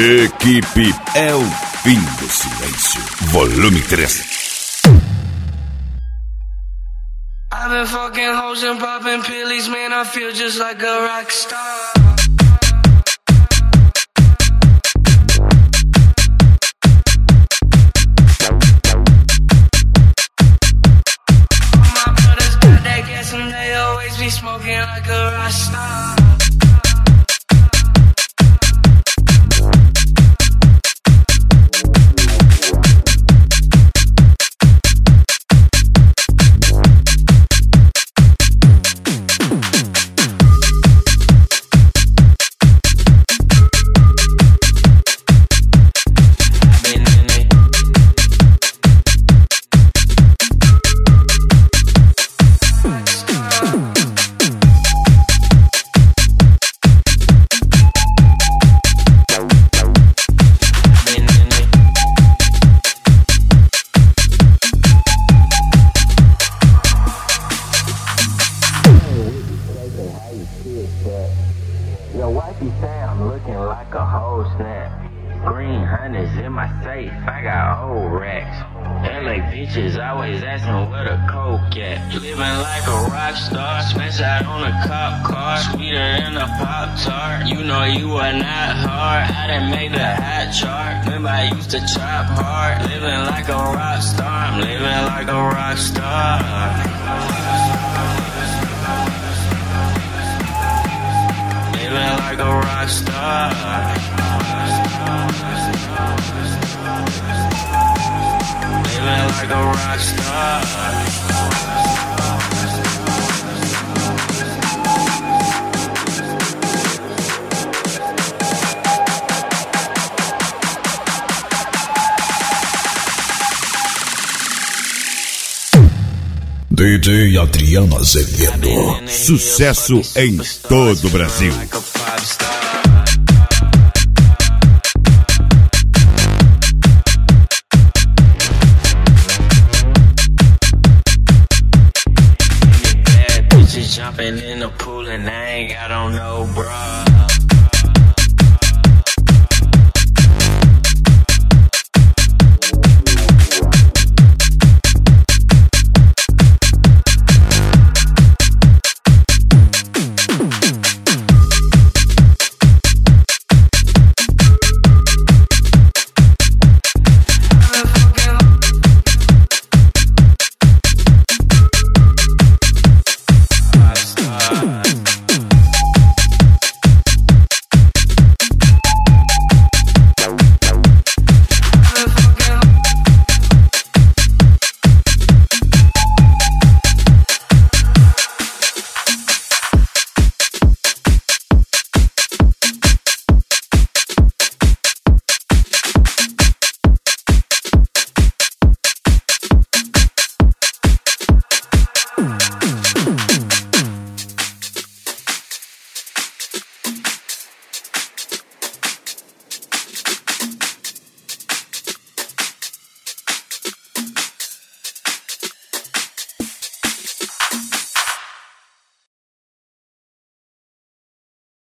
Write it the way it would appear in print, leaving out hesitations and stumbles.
Equipe É o Fim do Silêncio, volume 3. I've been fucking hoes and popping pillies, man, I feel just like a rock star. All my brothers got that gas and they always be smoking like a rock star. Yo, wifey say I'm looking like a whole snap. Green hundreds in my safe, I got old racks. LA bitches always asking where the coke at. Living like a rock star, smash out on a cop car. Sweeter than a Pop-Tart, you know you are not hard. I done made the hot chart, remember I used to chop hard. Living like a rock star, I'm living like a rock star. Living like a rock star. Living like a rock star. DJ Adriano Azevedo, sucesso em todo o Brasil. Jumping in the pool and I ain't got on no bra.